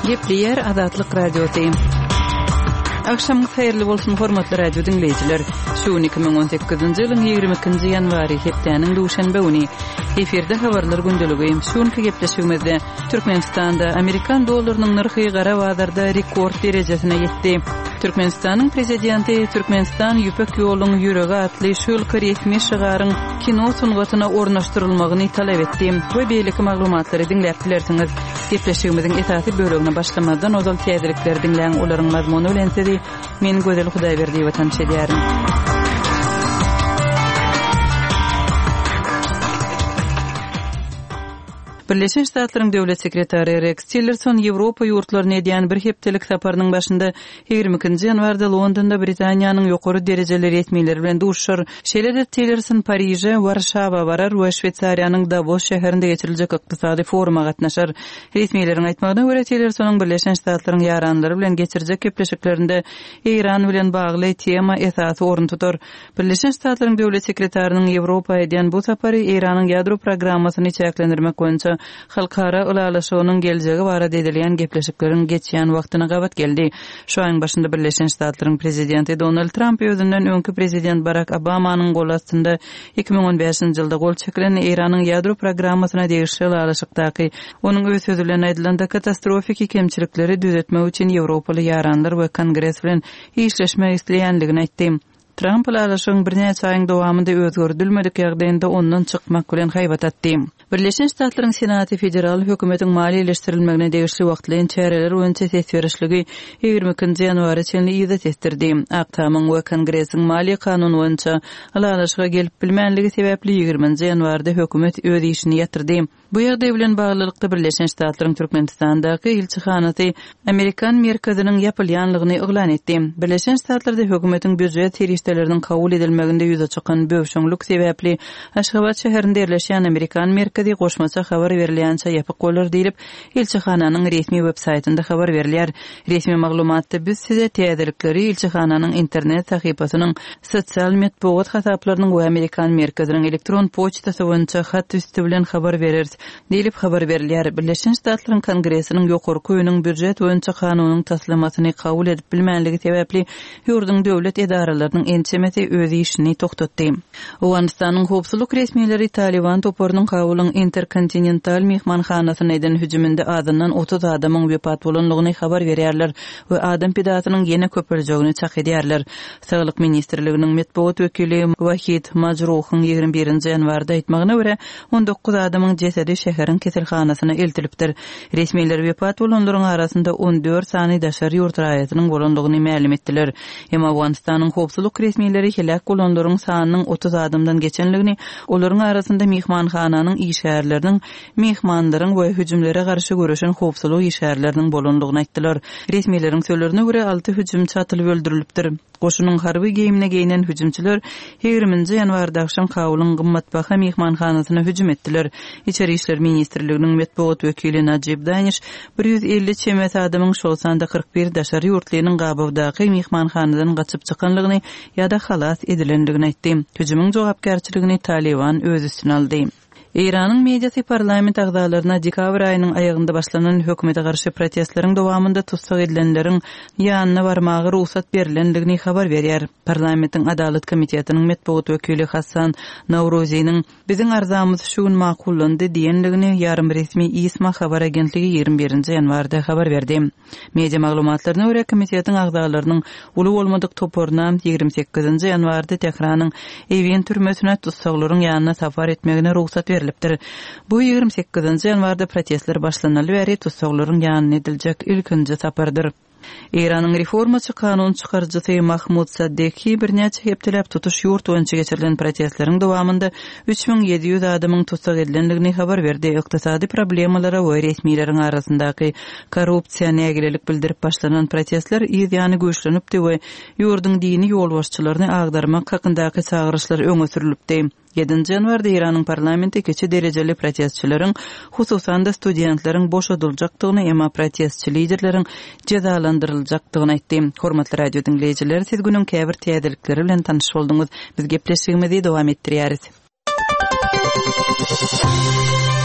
Gepleyer Azatlyk Radiosu. Akşam hayırlı bolsun hormatly radio dinleyijiler. Şu 2018-nji ýylyň 22-nji ýanwary hepdeniň duşanbe güni eferde habarlar gündeligi. Şuňky gepleşigimizde Türkmenistanda Amerikan dollarynyň narhy gara bazarda rekord derejesine ýetdi. Türkmenistanyň prezidenti Türkmenistan ýüpek ýolunyň ýüregi atly şol resmi şygaryň kino sungatyna ornaşdyrylmagyny talap etdi. Bu beýleki maglumatlary dinläp bilersiňiz. Gepleşigimiziň esasy bölügine başlamadan ozal täzelikler dinläň olaryň mazmuny bilen men Gözel Hudaýberdi watan şedýärim. Birleşen Ştatlaryň döwlet sekretary Rex Tillerson Ýewropa ýurtlaryna edýän bir hepdelik saparynyň başynda 22-nji ýanwarda Londonda Britaniýanyň ýokary derejeli resmileri bilen duşar. Şeýle-de Tillerson Paryja, Warşawa barar we Şwetsariýanyň Davos şäherinde geçiriljek ykdysady foruma gatnaşar. Resmileriň aýtmagyna görä Tillersonuň Birleşen Ştatlaryň ýaranlary bilen geçirjek gepleşiklerinde Iran bilen bagly tema esasy orun tutar. Birleşen Ştatlaryň döwlet sekretärining Ýewropa edýän bu sapary Iranyň ýadro programmasyny çäklendirmek boýunça halkara ulalaşygynyň geljegi barada edilýän gepleşikleriň geçýän wagtyna gabat geldi. Şu aýyň başynda Birleşen Ştatlaryň prezidenti Donald Trump özünden öňkü prezident Barack Obamanyň gol astynda 2015-nji ýylda gol çekilen Iranyň ýadro programmasyna degişli ulaşykdaky onuň öz sözü bilen aýdylanda katastrofik kemçilikleri düzeltmek üçin Ýewropaly ýaranlar we Kongres bilen işleşmek isleýänligini aýtdy. Trump ulaşygyň bir näçe aýyň dowamında özgördülmedik ýagdaýynda ondan çykmak bilen haýbat atdy. Birleşen Ştatlaryň Senaty federal hökümetiň maliýeleşdirilmegine degişli wagtlaryň çäreler öňçe ses berişligi 22-nji ýanwary çenli ýyzyt etdirdi. Aktamyň we Kongresiň maliýe kanuny boýunça ulaşyga gelip bilmänligi sebäpli 20-nji ýanwarda hökümet öz işini ýatyrdy. Bu ýagdaý bilen baglylykda Birleşen Ştatlaryň Türkmenistandaky elçihanaty Amerikan merkeziniň ýapylýanlygyny oglan etdi. Birleşen Ştatlarda hökümetiň büdjet teristleriniň kabul edilmeginde ýüze çykan böwşüňlik sebäpli Aşgabat şäherinde ýerleşýän Amerikan merkezi goşmaça habar berilýänçe ýapyk bolar diýilip elçihananyň resmi web-saýtynda habar berilýär. Resmi maglumatda biz size täzelikleri elçihananyň internet sahypasynyň sosial medeniýet hasaplarynyň we Amerikan merkeziniň elektron poçtasy boýunça hat üstü bilen habar bereriz diýilip habar berilýär. Birleşen Ştatlaryň Kongresining ýokary köýüniň büdjet boýunça kanunyň taslamatyny kabul edip bilmänligi sebäpli ýurdun döwlet edaralarynyň ençemeti öz işini toktatdy. Owganistanyň howpsuzlyk resmileri Taliban toparynyň Kabulyň interkontinental mehmanhanasyna eden hüjüminde adından 30 adamyň wepat bolanlygyny habar berýärler we adam pidatynyň ýene köpeljegini çak edýärler. Saglyk ministrliginiň medeniýet wekili Wahid Majruhyň 21-nji ýanwarda aýtmagyna görä 19 adamyň jesedi şäheriň keselhanasyna eltilipdir. Resmiler wepat bolanlaryň arasynda 14 sany daşary ýurt raýatynyň bolanlygyny ma'lum etdiler. Emma Owganistanyň howpsuzlyk resmileri helak bolanlaryň sanynyň 30 adamdan geçenligini, olaryň arasynda mehmanhananyň işgärleriniň, mehmanlaryň we hüjümlere garşy görüşen howpsuzlyk işgärleriniň bolanlygyny aýtdylar. Resmileriň sözlerine görä 6 hüjümçi atylyp öldürilipdir. Goşunyň harby geyimine geyinen hüjümçiler 20-nji ýanwarda akşam Kabulyň gymmatbaha mehmanhanasyna hüjüm etdiler. İçeri işler ministrliginiň medeniýet wekili Najib Danish 150 çemet adamyň şol sanda 41 daşary ýurtlarynyň gabawdaky mehmanhanadan gaçyp çykanlygyny ýa-da halas edilenligini aýtdy. Hüjümüň jogapkärçiligini Taliban öz üstüne aldy. Iranyň mediasy parlament agzalaryna dekabr aýynyň aýagynda başlanan hökümete garşy protestlaryň dowamında tutsak edilenleriň ýanyna barmagy ruhsat berilenligini habar berýär. Parlamentiň Adalet komitetiniň medeniýet wekili Hasan Nawrozynyň biziň arzamyz şuň makullandy diýenligini ýarym resmi isma habar agentligi 21-nji ýanwarda habar berdi. Media maglumatlaryna görä komitetiň agzalarynyň uly bolmadyk toporuna 28-nji ýanwarda Tehranyň Evin türmesine tutsaklaryň ýanyna safar etmegine ruhsat Bu 28-nji ýanwarda protestler başlanaly bäri tutsaklaryň ýanyna ediljek ilkinji sapardyr. Iranyň reformaçy kanun çykarjysy Mahmud Saddeki bir näçe hepdelep tutuş ýurt boýunça geçirilen protestleriň dowamında 3700 adamyň tutsak edilenligini habar berdi. Ykdysady problemalara we resmileriň arasyndaky korrupsiýa nägilelik bildirip başlanan protestler ýa-da güýçlenipdi we ýurdun dini ýolbaşçylaryny agdarmak hakyndaky çağırışlar öňe sürilipdi. 7-nji ýanwarda Iranyň parlamenti keçi derejeli protestçileriň, hususan da studentlaryň boşadyljakdygyny, emma protestçi liderleriň cezalandyryljakdygyny aýtdy. Hormatly radio dinleyijiler, siz günüň käbir täzelikleri bilen tanyş bolduňyz. Biz gepleşigimizi dowam etdirýäris.